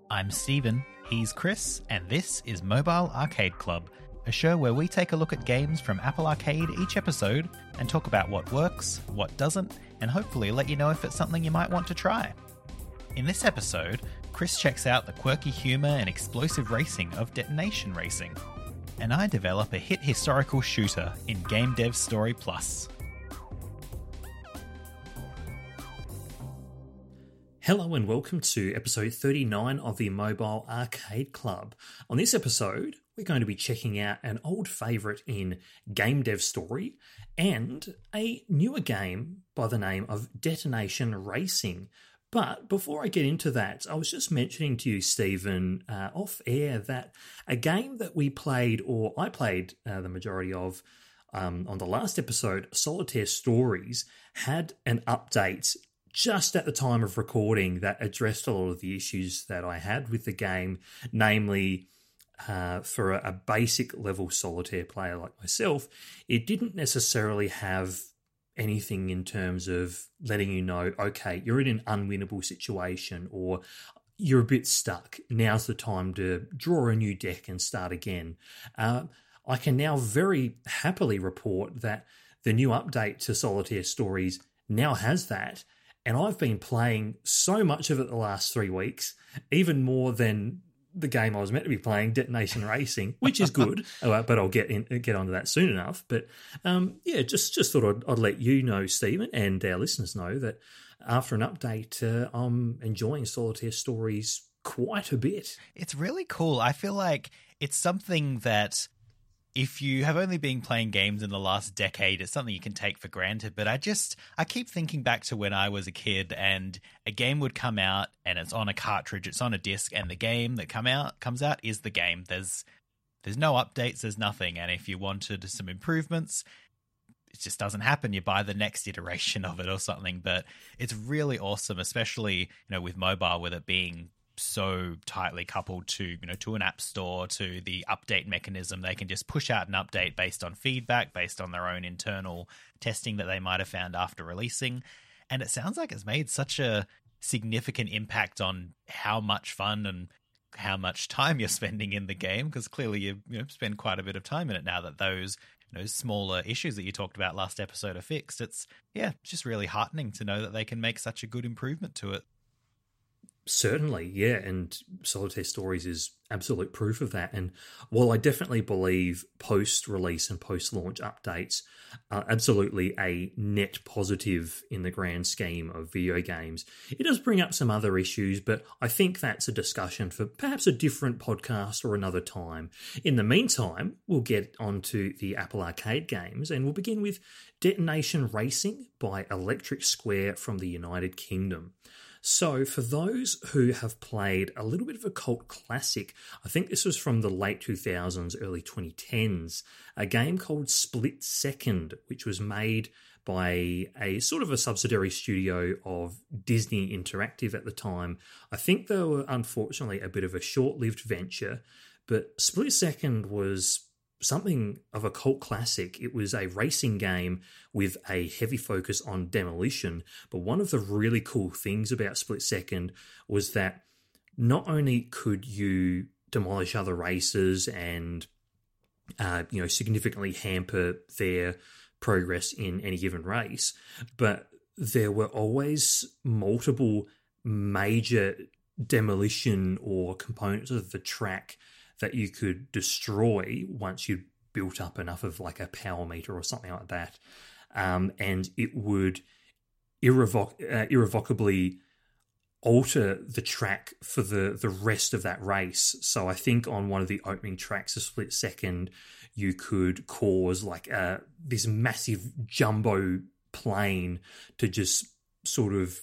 I'm Stephen, he's Chris, and this is Mobile Arcade Club, a show where we take a look at games from Apple Arcade each episode and talk about what works, what doesn't, and hopefully let you know if it's something you might want to try. In this episode, Chris checks out the quirky humour and explosive racing of Detonation Racing, and I develop a hit historical shooter in Game Dev Story Plus. Hello and welcome to episode 39 of the Mobile Arcade Club. On this episode, we're going to be checking out an old favourite in Game Dev Story and a newer game by the name of Detonation Racing. But before I get into that, I was just mentioning to you, Stephen, off air that a game that we played, or I played the majority of on the last episode, Solitaire Stories, had an update just at the time of recording that addressed a lot of the issues that I had with the game, namely for a basic level solitaire player like myself, it didn't necessarily have anything in terms of letting you know, okay, you're in an unwinnable situation or you're a bit stuck. Now's the time to draw a new deck and start again. I can now very happily report that the new update to Solitaire Stories now has that. And I've been playing so much of it the last 3 weeks, even more than the game I was meant to be playing, Detonation Racing, which is good, but I'll get onto that soon enough. But just thought I'd let you know, Stephen, and our listeners know that after an update, I'm enjoying Solitaire Stories quite a bit. It's really cool. I feel like it's something that if you have only been playing games in the last decade, it's something you can take for granted. But I keep thinking back to when I was a kid and a game would come out and it's on a cartridge, it's on a disc, and the game that comes out is the game. There's no updates, there's nothing. And if you wanted some improvements, it just doesn't happen. You buy the next iteration of it or something. But it's really awesome, especially, with mobile, with it being so tightly coupled to an app store, to the update mechanism. They can just push out an update based on feedback, based on their own internal testing that they might have found after releasing. And it sounds like it's made such a significant impact on how much fun and how much time you're spending in the game, because clearly you spend quite a bit of time in it now that those smaller issues that you talked about last episode are fixed. It's just really heartening to know that they can make such a good improvement to it. Certainly, yeah, and Solitaire Stories is absolute proof of that. And while I definitely believe post-release and post-launch updates are absolutely a net positive in the grand scheme of video games, it does bring up some other issues, but I think that's a discussion for perhaps a different podcast or another time. In the meantime, we'll get onto the Apple Arcade games, and we'll begin with Detonation Racing by Electric Square from the United Kingdom. So for those who have played a little bit of a cult classic, I think this was from the late 2000s, early 2010s, a game called Split Second, which was made by a sort of a subsidiary studio of Disney Interactive at the time. I think they were unfortunately a bit of a short-lived venture, but Split Second was something of a cult classic. It was a racing game with a heavy focus on demolition, but one of the really cool things about Split Second was that not only could you demolish other races and significantly hamper their progress in any given race, but there were always multiple major demolition or components of the track that you could destroy once you built up enough of like a power meter or something like that. And it would irrevocably alter the track for the rest of that race. So I think on one of the opening tracks, a Split Second, you could cause like this massive jumbo plane to just sort of,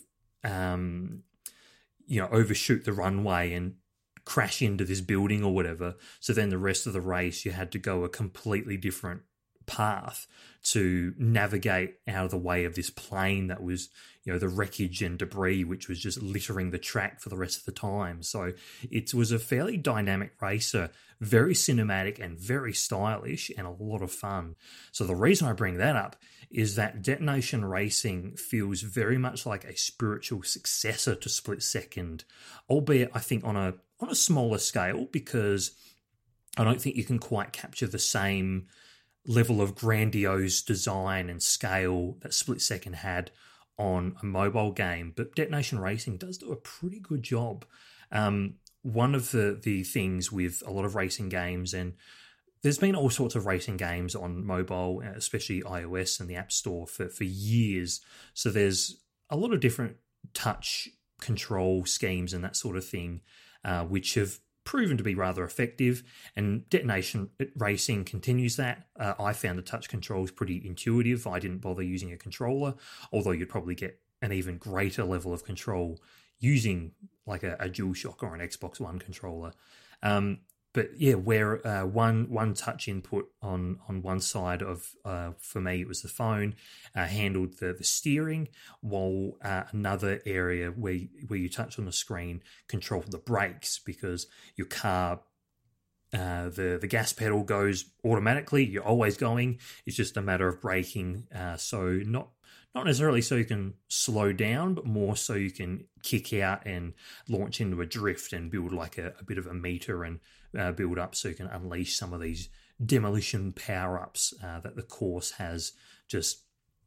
overshoot the runway and crash into this building or whatever. So then the rest of the race, you had to go a completely different path to navigate out of the way of this plane that was, the wreckage and debris, which was just littering the track for the rest of the time. So it was a fairly dynamic racer, very cinematic and very stylish and a lot of fun. So the reason I bring that up is that Detonation Racing feels very much like a spiritual successor to Split Second, albeit I think on on a smaller scale, because I don't think you can quite capture the same level of grandiose design and scale that Split Second had on a mobile game. But Detonation Racing does do a pretty good job. One of the things with a lot of racing games, and there's been all sorts of racing games on mobile, especially iOS and the App Store for years. So there's a lot of different touch control schemes and that sort of thing, which have proven to be rather effective. And Detonation Racing continues that. I found the touch controls pretty intuitive. I didn't bother using a controller, although you'd probably get an even greater level of control using like a DualShock or an Xbox One controller. But yeah, where one touch input on one side of, for me, it was the phone, handled the steering, while another area where you touch on the screen controlled the brakes, because your car, the gas pedal goes automatically. You're always going. It's just a matter of braking. So not necessarily so you can slow down, but more so you can kick out and launch into a drift and build like a bit of a meter and build up, so you can unleash some of these demolition power-ups that the course has, just,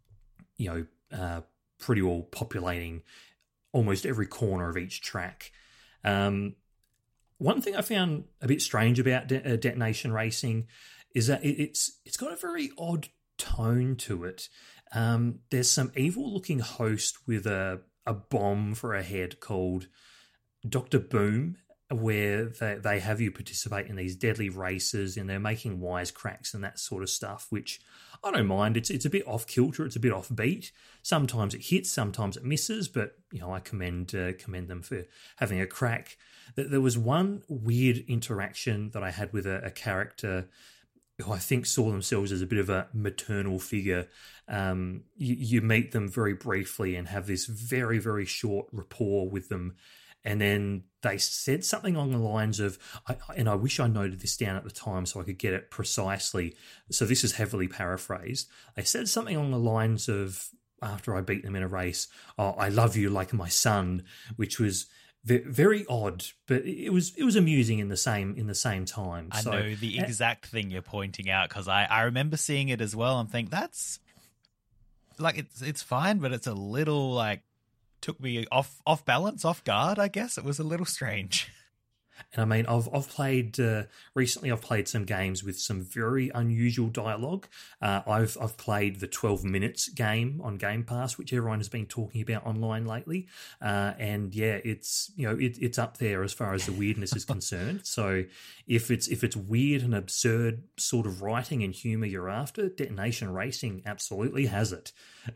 pretty well populating almost every corner of each track. One thing I found a bit strange about Detonation Racing is that it's got a very odd tone to it. There's some evil-looking host with a bomb for a head called Dr. Boom, where they have you participate in these deadly races, and they're making wisecracks and that sort of stuff, which I don't mind. It's a bit off-kilter, it's a bit off-beat. Sometimes it hits, sometimes it misses, but I commend them for having a crack. There was one weird interaction that I had with a character who I think saw themselves as a bit of a maternal figure. You meet them very briefly and have this very, very short rapport with them. And then they said something along the lines of, and I wish I noted this down at the time so I could get it precisely. So this is heavily paraphrased. They said something along the lines of, after I beat them in a race, "Oh, I love you like my son," which was very odd, but it was amusing in the same time. I know the exact thing you're pointing out, because I remember seeing it as well and think that's like it's fine, but it's a little like took me off balance, off guard. I guess it was a little strange. And I mean, I've played recently. I've played some games with some very unusual dialogue. I've played the 12 minutes game on Game Pass, which everyone has been talking about online lately. And yeah, it's it's up there as far as the weirdness is concerned. So if it's weird and absurd sort of writing and humor you're after, Detonation Racing absolutely has it.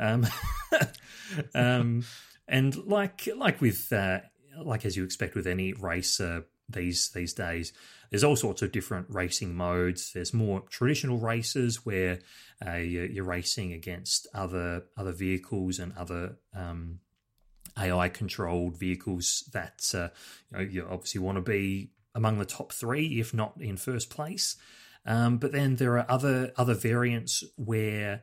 And like as you expect with any race these days, there's all sorts of different racing modes. There's more traditional races where you're racing against other vehicles and other AI controlled vehicles that you obviously want to be among the top three, if not in first place. But then there are other variants where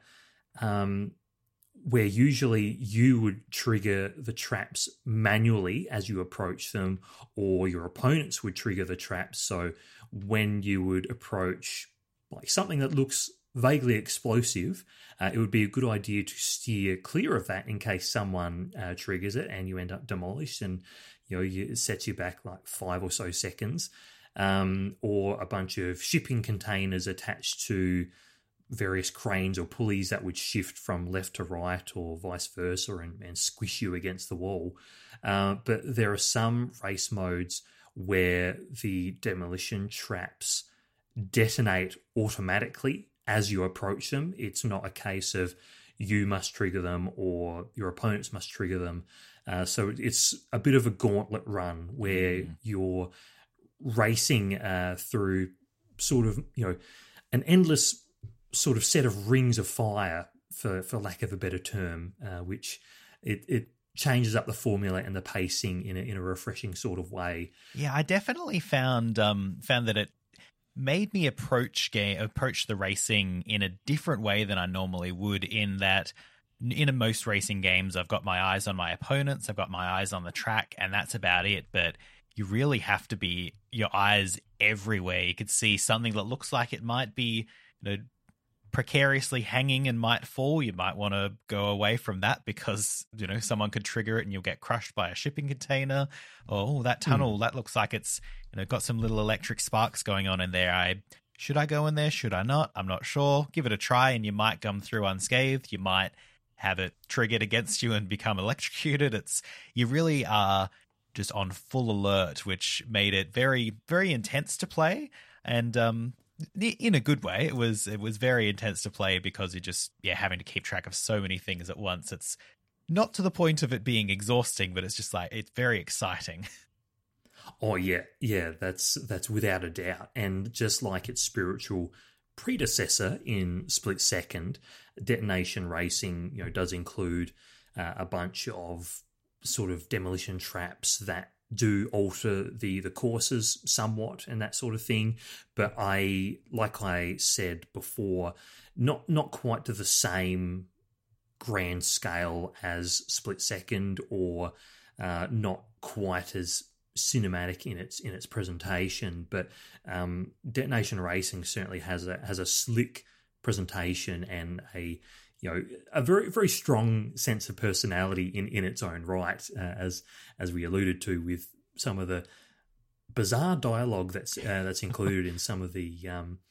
usually you would trigger the traps manually as you approach them, or your opponents would trigger the traps. So when you would approach like something that looks vaguely explosive, it would be a good idea to steer clear of that in case someone triggers it and you end up demolished, and it sets you back like 5 or so seconds. Or a bunch of shipping containers attached to various cranes or pulleys that would shift from left to right or vice versa and squish you against the wall. But there are some race modes where the demolition traps detonate automatically as you approach them. It's not a case of you must trigger them or your opponents must trigger them. So it's a bit of a gauntlet run where you're racing through sort of, an endless sort of set of rings of fire, for lack of a better term, which it changes up the formula and the pacing in a refreshing sort of way. Yeah, I definitely found that it made me approach the racing in a different way than I normally would, in that in most racing games I've got my eyes on my opponents, I've got my eyes on the track, and that's about it. But you really have to be your eyes everywhere. You could see something that looks like it might be, precariously hanging and might fall. You might want to go away from that because, someone could trigger it and you'll get crushed by a shipping container. Or, that tunnel, that looks like it's, got some little electric sparks going on in there. Should I go in there? Should I not? I'm not sure. Give it a try and you might come through unscathed. You might have it triggered against you and become electrocuted. You really are just on full alert, which made it very, very intense to play. And in a good way, it was very intense to play because you're just having to keep track of so many things at once. It's not to the point of it being exhausting, but it's just like it's very exciting. Oh yeah, that's without a doubt. And just like its spiritual predecessor in Split Second, Detonation Racing, does include a bunch of sort of demolition traps that do alter the courses somewhat and that sort of thing. But like I said before, not quite to the same grand scale as Split Second, or not quite as cinematic in its presentation. But Detonation Racing certainly has a slick presentation and a very, very strong sense of personality in its own right, as we alluded to with some of the bizarre dialogue that's included in some of the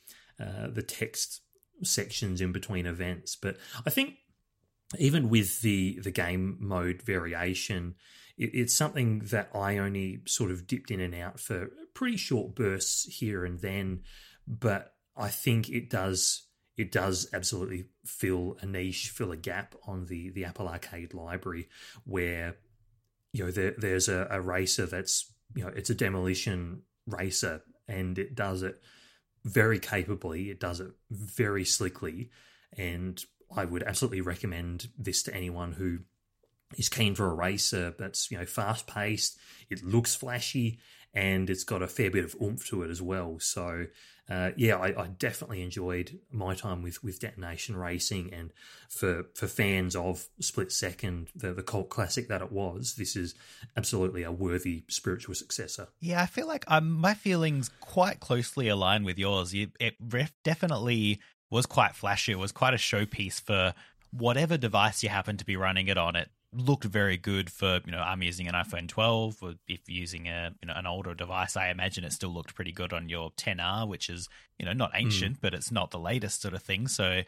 text sections in between events. But I think even with the game mode variation, it's something that I only sort of dipped in and out for pretty short bursts here and then, but I think it does absolutely fill a niche, fill a gap on the Apple Arcade library, where there's a racer that's it's a demolition racer, and it does it very capably, it does it very slickly, and I would absolutely recommend this to anyone who is keen for a racer that's fast paced, it looks flashy, and it's got a fair bit of oomph to it as well. So I definitely enjoyed my time with Detonation Racing, and for fans of Split Second, the cult classic that it was, this is absolutely a worthy spiritual successor. Yeah, I feel like my feelings quite closely align with yours. It definitely was quite flashy. It was quite a showpiece for whatever device you happen to be running it on. It looked very good for, I'm using an iPhone 12, or if you're using an older device, I imagine it still looked pretty good on your 10R, which is, not ancient, but it's not the latest sort of thing. So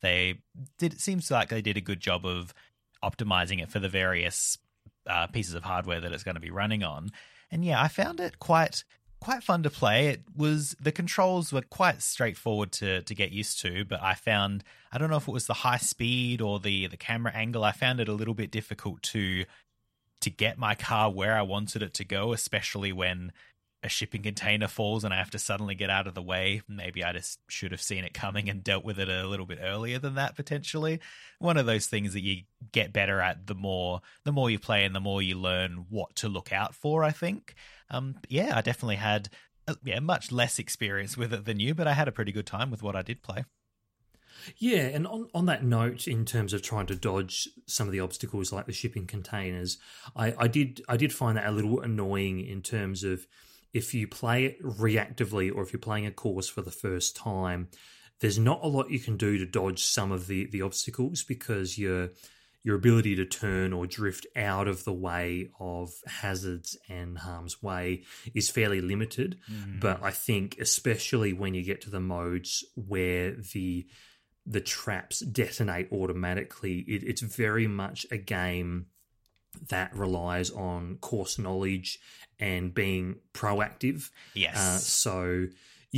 it seems like they did a good job of optimizing it for the various pieces of hardware that it's going to be running on. And yeah, I found it quite fun to play. The controls were quite straightforward to get used to, but I don't know if it was the high speed or the camera angle, I found it a little bit difficult to get my car where I wanted it to go, especially when a shipping container falls and I have to suddenly get out of the way. Maybe I just should have seen it coming and dealt with it a little bit earlier than that, potentially. One of those things that you get better at the more you play and the more you learn what to look out for, I think. I definitely had much less experience with it than you, but I had a pretty good time with what I did play. Yeah, and on that note, in terms of trying to dodge some of the obstacles like the shipping containers, I did find that a little annoying in terms of if you play it reactively or if you're playing a course for the first time, there's not a lot you can do to dodge some of the obstacles, because your ability to turn or drift out of the way of hazards and harm's way is fairly limited. But I think especially when you get to the modes where the traps detonate automatically, it's very much a game that relies on course knowledge and being proactive. Yes. So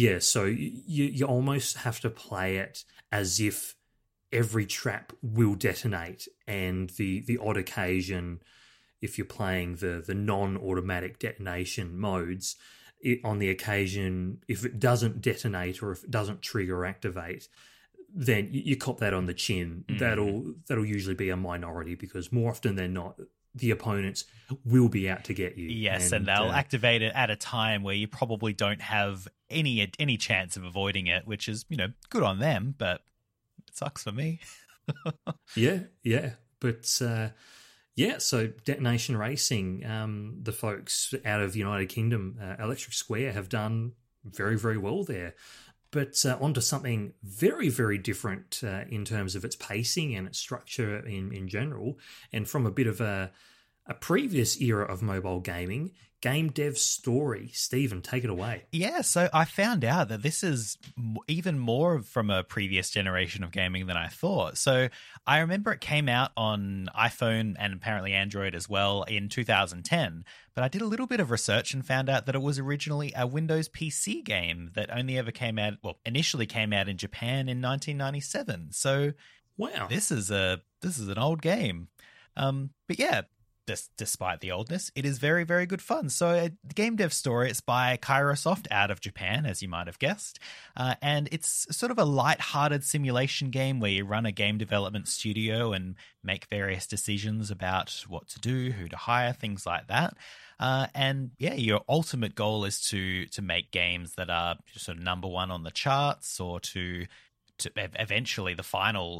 you almost have to play it as if every trap will detonate, and the odd occasion, if you're playing the non-automatic detonation modes, on the occasion, if it doesn't detonate or if it doesn't trigger or activate, then you cop that on the chin. That'll usually be a minority, because more often than not, the opponents will be out to get you. Yes, and they'll activate it at a time where you probably don't have any chance of avoiding it, which is, good on them, but it sucks for me. Yeah. But Yeah, so Detonation Racing, the folks out of United Kingdom, Electric Square, have done very, very well there. But onto something very, very different in terms of its pacing and its structure in general, and from a bit of a previous era of mobile gaming, Game Dev Story. Stephen, take it away. Yeah, so I found out that this is even more from a previous generation of gaming than I thought. So I remember it came out on iPhone and apparently Android as well in 2010, but I did a little bit of research and found out that it was originally a Windows PC game that only ever came out, well, initially came out in Japan in 1997. So wow, this is an old game. But yeah, despite the oldness, it is very, very good fun. So the Game Dev Story, it's by Kairosoft out of Japan, as you might have guessed. And it's sort of a light-hearted simulation game where you run a game development studio and make various decisions about what to do, who to hire, things like that. And yeah, your ultimate goal is to make games that are sort of number one on the charts, or to eventually the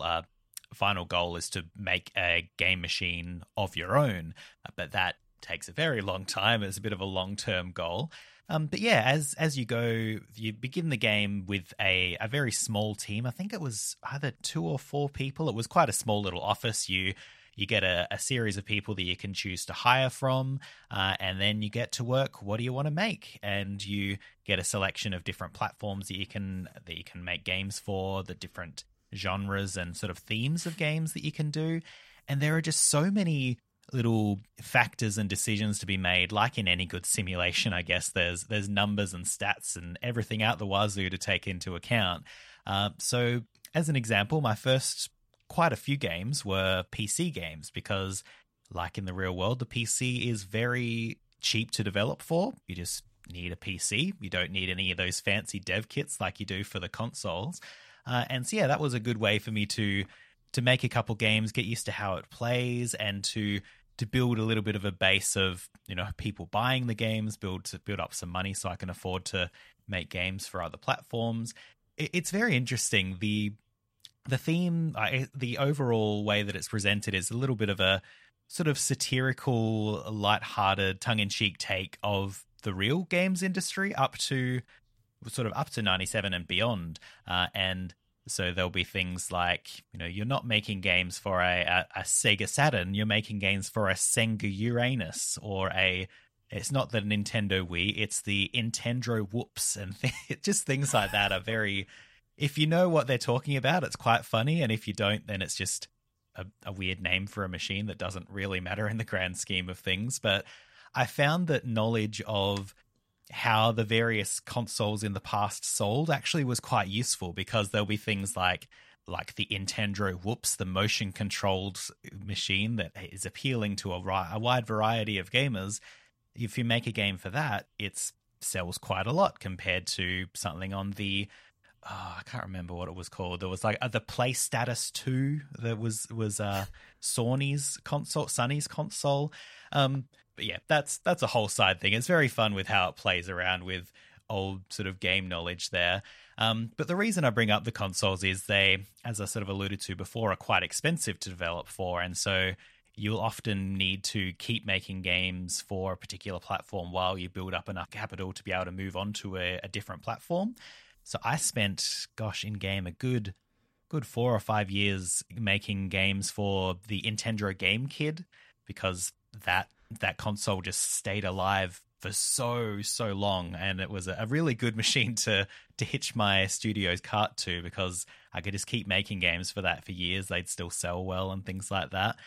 final goal is to make a game machine of your own, but that takes a very long time. It's a bit of a long-term goal. But yeah, as you go, you begin the game with a very small team. I think it was either 2 or 4 people. It was quite a small little office. You get a series of people that you can choose to hire from, and then you get to work. What do you want to make? And you get a selection of different platforms that you can make games for, the different genres and sort of themes of games that you can do. And there are just so many little factors and decisions to be made. Like in any good simulation, I guess there's numbers and stats and everything out the wazoo to take into account. So as an example, my first quite a few games were PC games, because like in the real world, the PC is very cheap to develop for. You just need a PC. You don't need any of those fancy dev kits like you do for the consoles. And so, yeah, that was a good way for me to make a couple games, get used to how it plays, and to build a little bit of a base of, people buying the games, build up some money so I can afford to make games for other platforms. It's very interesting. The theme, the overall way that it's presented is a little bit of a sort of satirical, lighthearted, tongue-in-cheek take of the real games industry up to 97 and beyond. And so there'll be things like, you're not making games for a Sega Saturn, you're making games for a Senga Uranus, or it's not the Nintendo Wii, it's the Nintendo Whoops, and just things like that are very, if you know what they're talking about, it's quite funny, and if you don't, then it's just a weird name for a machine that doesn't really matter in the grand scheme of things. But I found that knowledge of how the various consoles in the past sold actually was quite useful, because there'll be things like the Nintendo Whoops, the motion controlled machine that is appealing to a wide variety of gamers. If you make a game for that, it sells quite a lot compared to something on the I can't remember what it was called. There was like the PlayStatus 2 that was Sony's console. But yeah, that's a whole side thing. It's very fun with how it plays around with old sort of game knowledge there. But the reason I bring up the consoles is they, as I sort of alluded to before, are quite expensive to develop for. And so you'll often need to keep making games for a particular platform while you build up enough capital to be able to move on to a different platform. So I spent, in-game a good 4 or 5 years making games for the Nintendo Game Kid, because that console just stayed alive for so long, and it was a really good machine to hitch my studio's cart to, because I could just keep making games for that for years. They'd still sell well and things like that.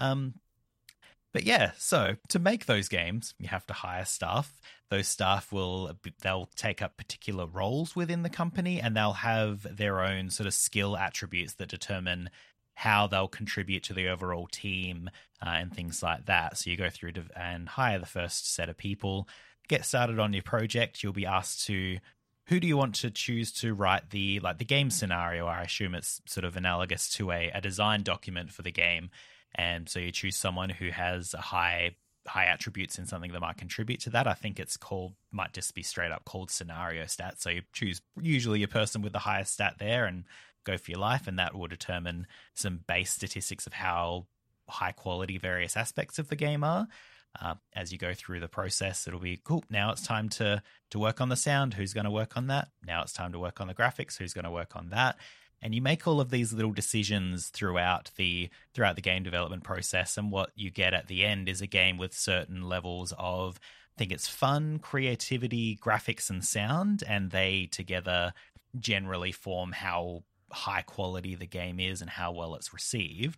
But yeah, so to make those games, you have to hire staff. Those staff they'll take up particular roles within the company, and they'll have their own sort of skill attributes that determine how they'll contribute to the overall team and things like that. So you go through and hire the first set of people, get started on your project. You'll be asked who do you want to choose to write the game scenario? I assume it's sort of analogous to a design document for the game. And so you choose someone who has a high attributes in something that might contribute to that. I think might just be straight up called scenario stats. So you choose usually a person with the highest stat there and go for your life, and that will determine some base statistics of how high quality various aspects of the game are. As you go through the process, it'll be cool. Now it's time to work on the sound. Who's going to work on that? Now it's time to work on the graphics. Who's going to work on that? And you make all of these little decisions throughout the game development process. And what you get at the end is a game with certain levels of, I think it's fun, creativity, graphics, and sound. And they together generally form how high quality the game is and how well it's received.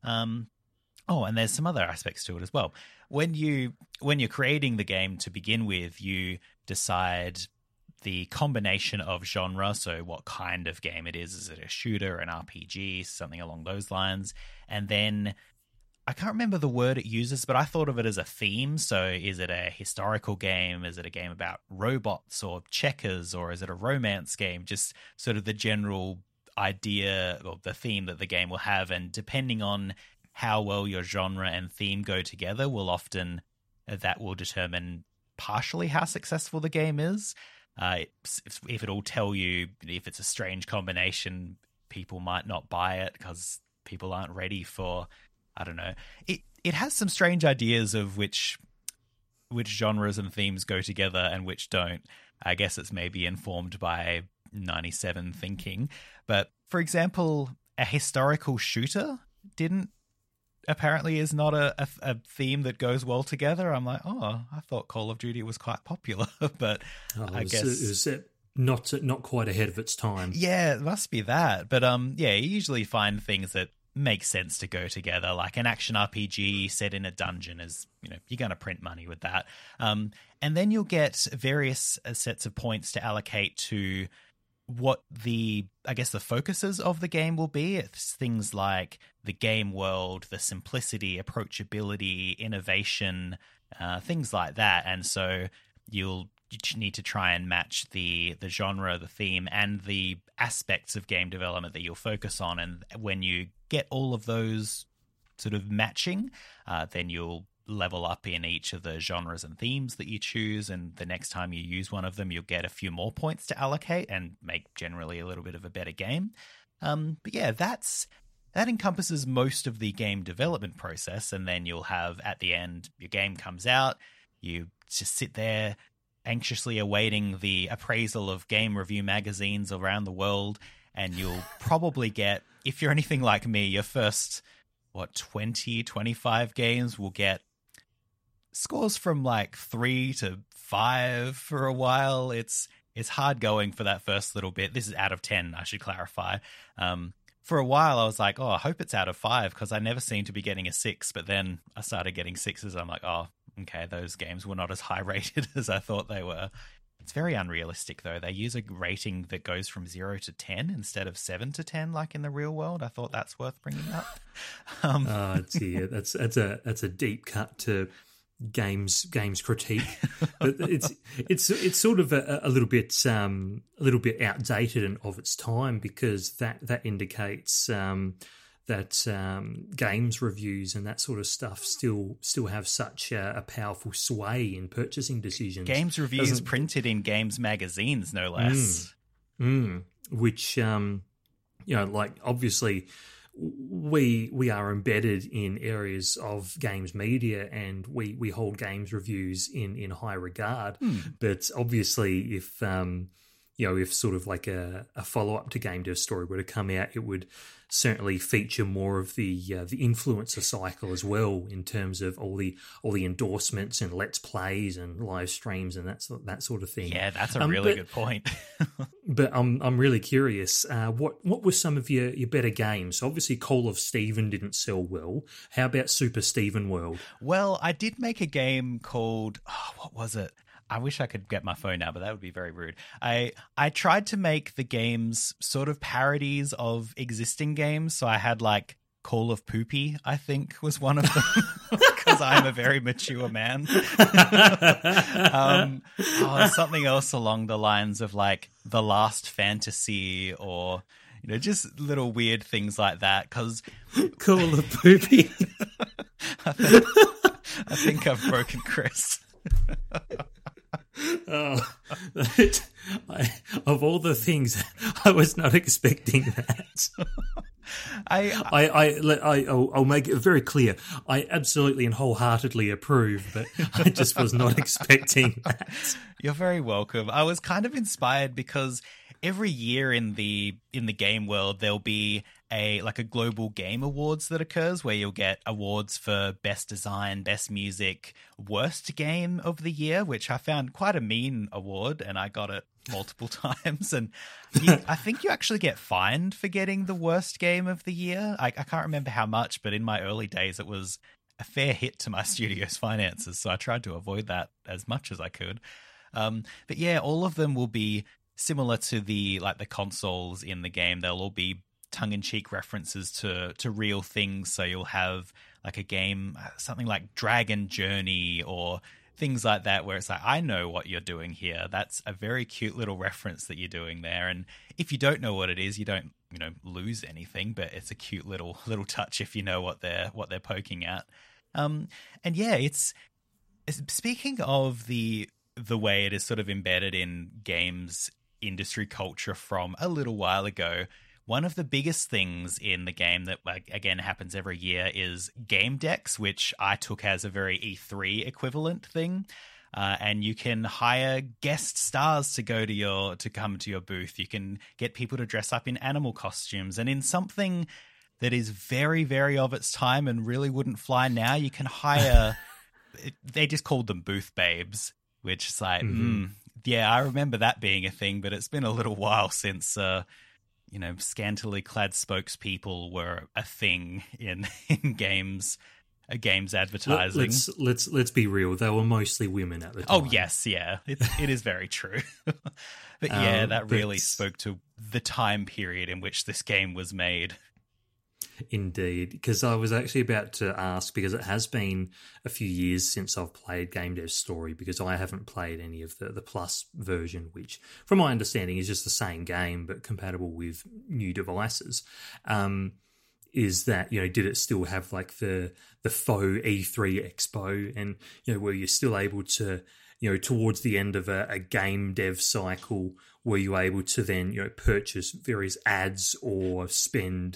And there's some other aspects to it as well. When you're creating the game to begin with, you decide the combination of genre, so what kind of game it is. Is it a shooter, an RPG, something along those lines? And then I can't remember the word it uses, but I thought of it as a theme. So is it a historical game? Is it a game about robots or checkers? Or is it a romance game? Just sort of the general idea or the theme that the game will have. And depending on how well your genre and theme go together that will determine partially how successful the game is. If it'll tell you if it's a strange combination, people might not buy it because people aren't ready for, I don't know. It has some strange ideas of which genres and themes go together and which don't. I guess it's maybe informed by 97 thinking. But for example, a historical shooter apparently is not a theme that goes well together. I'm like, I thought Call of Duty was quite popular, but I guess is it not quite ahead of its time. Yeah, it must be that. But you usually find things that make sense to go together, like an action RPG set in a dungeon is, you're going to print money with that. And then you'll get various sets of points to allocate to what the focuses of the game will be. It's things like the game world, the simplicity, approachability, innovation, things like that. And so you need to try and match the genre, the theme, and the aspects of game development that you'll focus on. And when you get all of those sort of matching, then you'll level up in each of the genres and themes that you choose, and the next time you use one of them, you'll get a few more points to allocate and make generally a little bit of a better game. But yeah, that encompasses most of the game development process, and then you'll have, at the end, your game comes out, you just sit there anxiously awaiting the appraisal of game review magazines around the world, and you'll probably get, if you're anything like me, your first 20, 25 games will get scores from like 3 to 5 for a while. It's hard going for that first little bit. This is out of 10, I should clarify. For a while, I was like, I hope it's out of 5 because I never seem to be getting a 6. But then I started getting 6s. I'm like, okay, those games were not as high rated as I thought they were. It's very unrealistic, though. They use a rating that goes from 0 to 10 instead of 7 to 10, like in the real world. I thought that's worth bringing up. That's a deep cut to games critique, but it's sort of a little bit outdated and of its time, because that indicates that games reviews and that sort of stuff still have such a powerful sway in purchasing decisions. Games reviews printed in games magazines, no less. Which like obviously we are embedded in areas of games media, and we hold games reviews in high regard. But obviously, if if sort of like a follow up to Game Dev Story were to come out, it would certainly feature more of the influencer cycle as well, in terms of all the endorsements and let's plays and live streams and that sort of thing. Yeah, that's a really good point. But I'm really curious. What were some of your better games? Obviously, Call of Stephen didn't sell well. How about Super Steven World? Well, I did make a game called what was it? I wish I could get my phone now, but that would be very rude. I tried to make the games sort of parodies of existing games. So I had like Call of Poopy, I think, was one of them, because I'm a very mature man. Something else along the lines of like The Last Fantasy, or just little weird things like that. Because Call of Poopy. I think I've broken Chris. Of all the things, I was not expecting that. I'll make it very clear. I absolutely and wholeheartedly approve, but I just was not expecting that. You're very welcome. I was kind of inspired because every year in the game world there'll be a global game awards that occurs where you'll get awards for best design, best music, worst game of the year, which I found quite a mean award, and I got it multiple times. And I think you actually get fined for getting the worst game of the year. I can't remember how much, but in my early days it was a fair hit to my studio's finances, so I tried to avoid that as much as I could. But yeah, all of them will be similar to the consoles in the game. They'll all be tongue-in-cheek references to real things. So you'll have like a game, something like Dragon Journey or things like that, where it's like, I know what you're doing here. That's a very cute little reference that you're doing there. And if you don't know what it is, you don't, lose anything, but it's a cute little touch if you know what they're poking at. And yeah, it's speaking of the way it is sort of embedded in games industry culture from a little while ago. One of the biggest things in the game that, again, happens every year is game decks, which I took as a very E3 equivalent thing. And you can hire guest stars to come to your booth. You can get people to dress up in animal costumes. And in something that is very, very of its time and really wouldn't fly now, you can hire... they just called them booth babes, which is like, yeah, I remember that being a thing, but it's been a little while since... scantily clad spokespeople were a thing in games advertising. Let's be real. They were mostly women at the time. Oh yes, yeah, it is very true. But yeah, that really spoke to the time period in which this game was made. Indeed, because I was actually about to ask, because it has been a few years since I've played Game Dev Story, because I haven't played any of the Plus version, which, from my understanding, is just the same game but compatible with new devices. Is that, did it still have like the faux E3 Expo, and were you still able to, towards the end of a game dev cycle, were you able to then, purchase various ads or spend,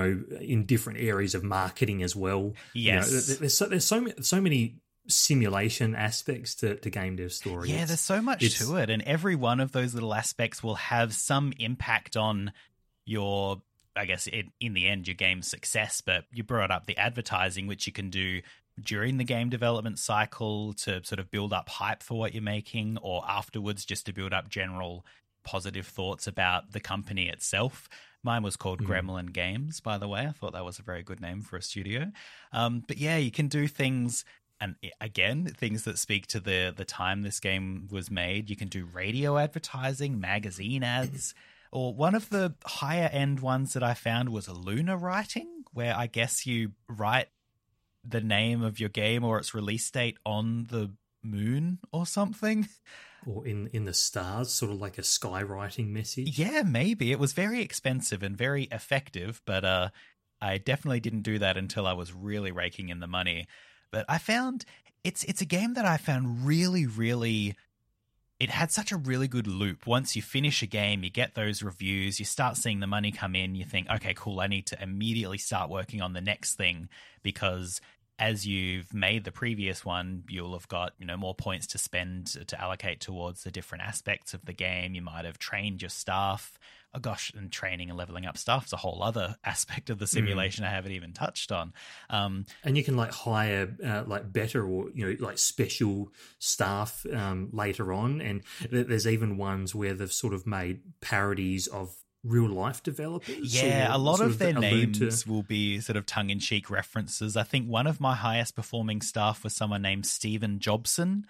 in different areas of marketing as well? Yes. There's so many simulation aspects to Game Dev Story. Yeah, there's so much to it, and every one of those little aspects will have some impact on your, I guess, in the end, your game's success. But you brought up the advertising, which you can do during the game development cycle to sort of build up hype for what you're making, or afterwards just to build up general positive thoughts about the company itself. Mine was called Gremlin Games, by the way. I thought that was a very good name for a studio. But yeah, you can do things, and again, things that speak to the time this game was made. You can do radio advertising, magazine ads, or one of the higher end ones that I found was a lunar writing, where I guess you write the name of your game or its release date on the moon or something. Or in the stars, sort of like a skywriting message. Yeah, maybe. It was very expensive and very effective, but I definitely didn't do that until I was really raking in the money. But I found it's a game that I found really, really... It had such a really good loop. Once you finish a game, you get those reviews, you start seeing the money come in, you think, okay, cool, I need to immediately start working on the next thing, because as you've made the previous one, you'll have got, more points to spend to allocate towards the different aspects of the game. You might have trained your staff. Oh gosh, and training and leveling up staff is a whole other aspect of the simulation I haven't even touched on. And you can hire better or special staff later on, and there's even ones where they've sort of made parodies of real life developers. Yeah, a lot of their names will be sort of tongue-in-cheek references. I think one of my highest performing staff was someone named Stephen Jobson.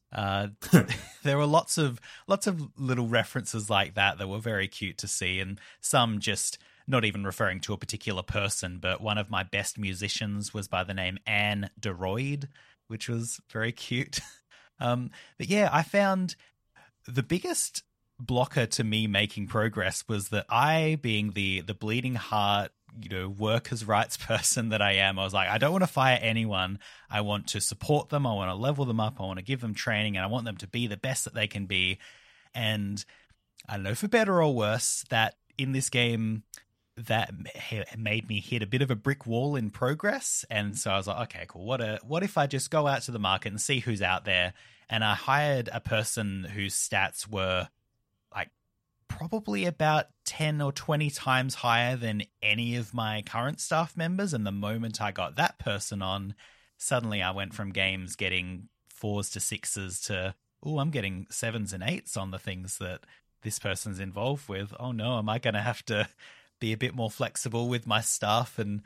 There were lots of little references like that were very cute to see, and some just not even referring to a particular person, but one of my best musicians was by the name Anne DeRoyd, which was very cute. But yeah, I found the biggest blocker to me making progress was that I, being the bleeding heart, workers' rights person that I am, I was like, I don't want to fire anyone. I want to support them. I want to level them up. I want to give them training, and I want them to be the best that they can be. And I don't know, for better or worse, that in this game, that made me hit a bit of a brick wall in progress. And so I was like, okay, cool. What if I just go out to the market and see who's out there? And I hired a person whose stats were like probably about 10 or 20 times higher than any of my current staff members. And the moment I got that person on, suddenly I went from games getting 4s to 6s to, oh, I'm getting 7s and 8s on the things that this person's involved with. Oh no, am I going to have to be a bit more flexible with my staff and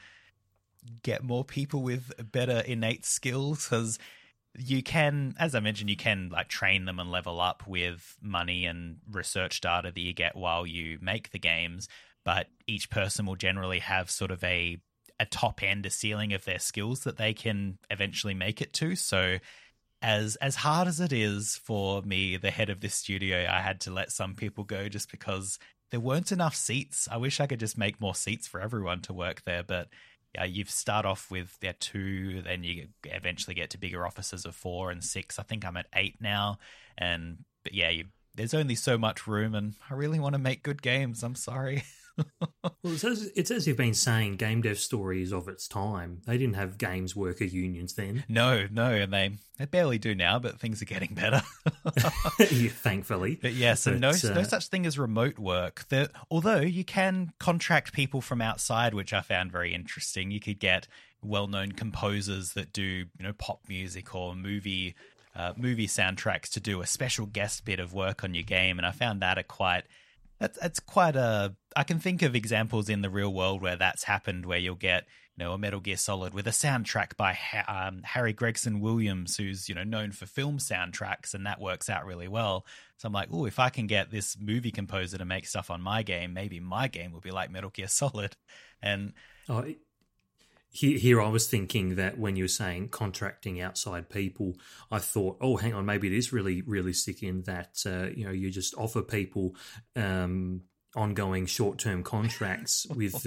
get more people with better innate skills? Because you can, as I mentioned, you can like train them and level up with money and research data that you get while you make the games, but each person will generally have sort of a top end, a ceiling of their skills that they can eventually make it to. So as hard as it is for me, the head of this studio, I had to let some people go just because there weren't enough seats. I wish I could just make more seats for everyone to work there, but yeah, you start off with 2, then you eventually get to bigger offices of 4 and 6. I think I'm at 8 now, but yeah, there's only so much room, and I really want to make good games. I'm sorry. Well, it's as you've been saying, Game Dev Story is of its time. They didn't have games worker unions then. No, and they barely do now, but things are getting better. Yeah, thankfully. But yeah, so no such thing as remote work. Although you can contract people from outside, which I found very interesting. You could get well-known composers that do, pop music or movie soundtracks to do a special guest bit of work on your game, and I found that That's quite I can think of examples in the real world where that's happened, where you'll get, a Metal Gear Solid with a soundtrack by Harry Gregson Williams, who's, known for film soundtracks, and that works out really well. So I'm like, oh, if I can get this movie composer to make stuff on my game, maybe my game will be like Metal Gear Solid. And Here I was thinking that when you were saying contracting outside people, I thought, oh, hang on, maybe it is really realistic in that, you just offer people ongoing short-term contracts with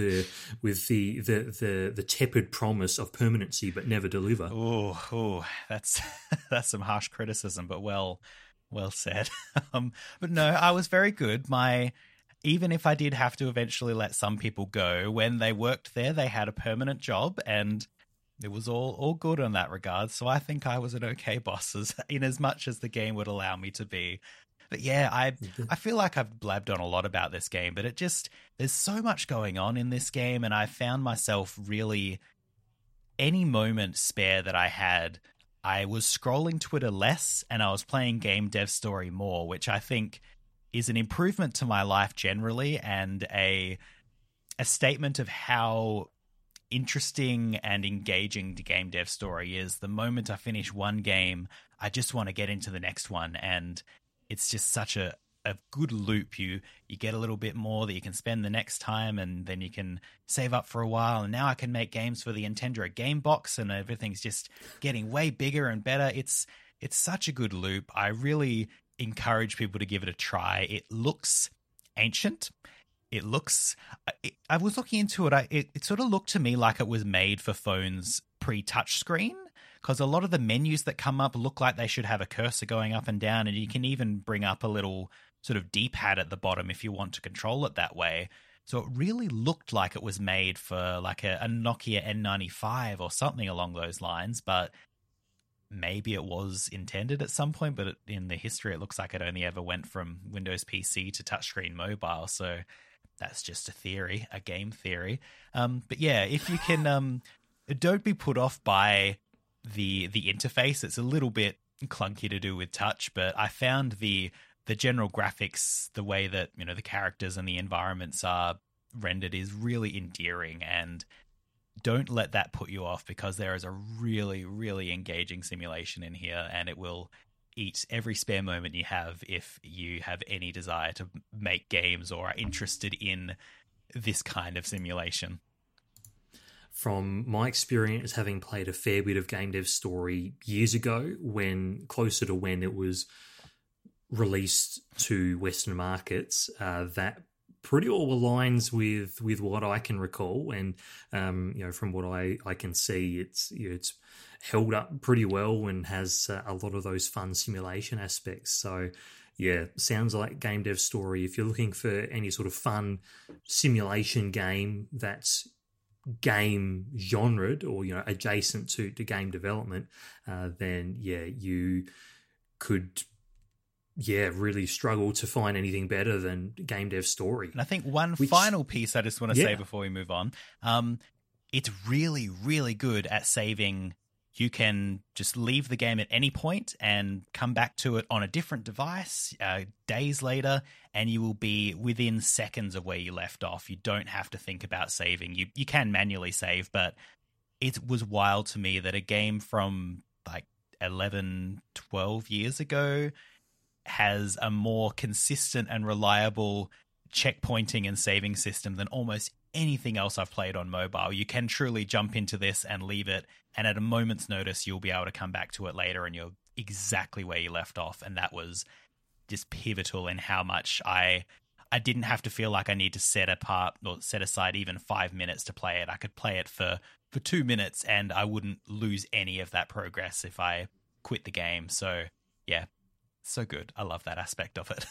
the tepid promise of permanency but never deliver. Oh, that's some harsh criticism, but well said. But no, I was very good. Even if I did have to eventually let some people go, when they worked there, they had a permanent job, and it was all good in that regard. So I think I was an okay boss, in as much as the game would allow me to be. But yeah, I feel like I've blabbed on a lot about this game, but there's so much going on in this game, and I found myself really, any moment spare that I had, I was scrolling Twitter less, and I was playing Game Dev Story more, which I think is an improvement to my life generally, and a statement of how interesting and engaging the Game Dev Story is. The moment I finish one game, I just want to get into the next one, and it's just such a good loop. You get a little bit more that you can spend the next time, and then you can save up for a while, and now I can make games for the Nintendo Game Box, and everything's just getting way bigger and better. It's such a good loop. I really encourage people to give it a try. It looks ancient. I was looking into it. It sort of looked to me like it was made for phones pre-touchscreen, because a lot of the menus that come up look like they should have a cursor going up and down, and you can even bring up a little sort of D-pad at the bottom if you want to control it that way. So it really looked like it was made for like a Nokia N95 or something along those lines, but maybe it was intended at some point, but in the history, it looks like it only ever went from Windows PC to touchscreen mobile. So that's just a game theory. But yeah, if you can, don't be put off by the interface. It's a little bit clunky to do with touch, but I found the general graphics, the way that, the characters and the environments are rendered is really endearing, and don't let that put you off, because there is a really, really engaging simulation in here, and it will eat every spare moment you have if you have any desire to make games or are interested in this kind of simulation. From my experience, having played a fair bit of Game Dev Story years ago, closer to when it was released to Western markets, that pretty all aligns with what I can recall, and from what I can see, it's held up pretty well and has a lot of those fun simulation aspects. So Yeah, sounds like Game Dev Story. If you're looking for any sort of fun simulation game that's game genred or adjacent to game development, then you could really struggle to find anything better than Game Dev Story. And I think one final piece I just want to say before we move on, it's really, really good at saving. You can just leave the game at any point and come back to it on a different device days later, and you will be within seconds of where you left off. You don't have to think about saving. You can manually save, but it was wild to me that a game from like 11, 12 years ago has a more consistent and reliable checkpointing and saving system than almost anything else I've played on mobile. You can truly jump into this and leave it, and at a moment's notice, you'll be able to come back to it later and you're exactly where you left off. And that was just pivotal in how much I didn't have to feel like I need to set aside even 5 minutes to play it. I could play it for 2 minutes and I wouldn't lose any of that progress if I quit the game. So yeah, so good. I love that aspect of it.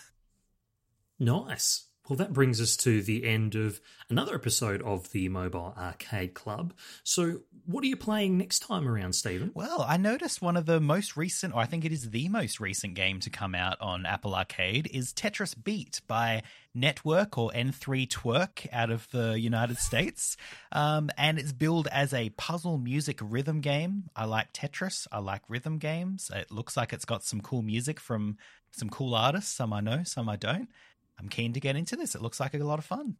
Nice. Well, that brings us to the end of another episode of the Mobile Arcade Club. So what are you playing next time around, Stephen? Well, I noticed one of the most recent, or I think it is the most recent game to come out on Apple Arcade is Tetris Beat by Network or N3 Twerk out of the United States. And it's billed as a puzzle music rhythm game. I like Tetris. I like rhythm games. It looks like it's got some cool music from some cool artists. Some I know, some I don't. I'm keen to get into this. It looks like a lot of fun.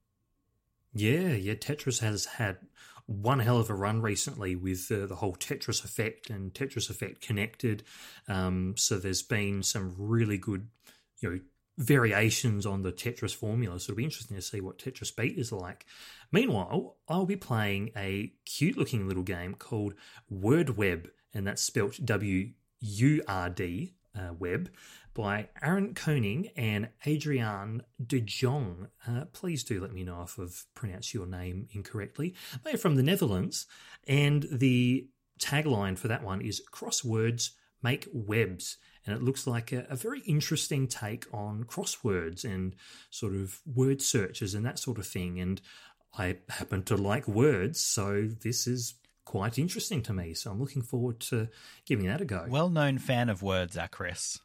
Yeah. Tetris has had one hell of a run recently with the whole Tetris Effect and Tetris Effect Connected. So there's been some really good, variations on the Tetris formula. So it'll be interesting to see what Tetris Beat is like. Meanwhile, I'll be playing a cute-looking little game called WordWeb, and that's spelt W-U-R-D, Web, by Aaron Koning and Adriaan de Jong. Please do let me know if I've pronounced your name incorrectly. They're from the Netherlands, and the tagline for that one is "Crosswords Make Webs," and it looks like a very interesting take on crosswords and sort of word searches and that sort of thing. And I happen to like words, so this is quite interesting to me. So I'm looking forward to giving that a go. Well-known fan of words, Chris.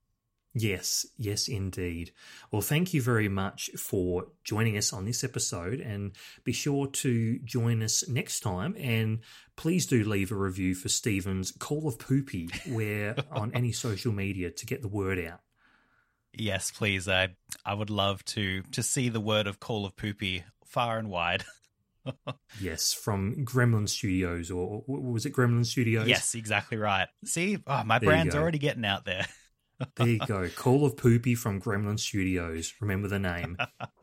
Yes, indeed. Well, thank you very much for joining us on this episode, and be sure to join us next time. And please do leave a review for Stephen's Call of Poopy on any social media to get the word out. Yes, please. I would love to see the word of Call of Poopy far and wide. Yes, from Gremlin Studios, or was it Gremlin Studios? Yes, exactly right. See, my brand's already getting out there. There you go. Call of Poopy from Gremlin Studios. Remember the name.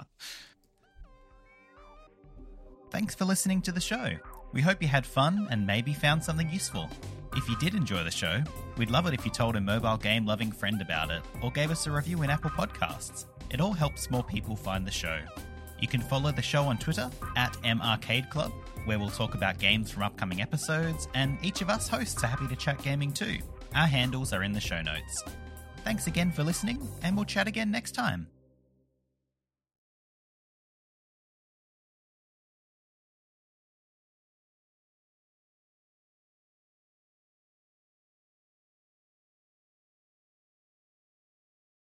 Thanks for listening to the show. We hope you had fun and maybe found something useful. If you did enjoy the show, we'd love it if you told a mobile game-loving friend about it or gave us a review in Apple Podcasts. It all helps more people find the show. You can follow the show on Twitter @MArcadeClub, where we'll talk about games from upcoming episodes, and each of us hosts are happy to chat gaming too. Our handles are in the show notes. Thanks again for listening, and we'll chat again next time.